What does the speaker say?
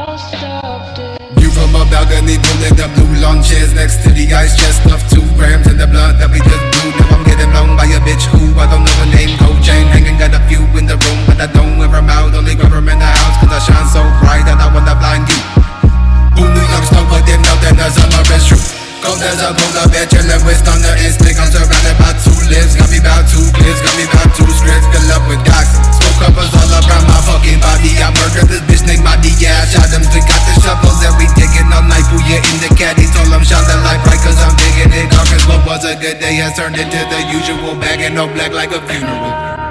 View from a balcony, pulling the blue lawn chairs next to the ice chest of 2 grams in the blood that we just blew. Now I'm getting blown by a bitch who I don't know her name. Gold chain hanging, got a few in the room, but I don't wear them out. Only grab them in the house, cause I shine so bright that I wanna blind you. Who New York snow, but them know that the summer is true. Cold as a polar bear, chillin' with thunder instinct. I'm surrounded by 2 lives, got me about 2 clips, got me about 2 scripts, fill up with docs. Smoke up us all around my fucking body. I murdered this bitch named Body, yeah, I shot him. Still got the shovels that we digging all night. Booyah in the caddy, told him shine the light bright, cause I'm digging it. Cause what was a good day has turned into the usual, bagging no black like a funeral.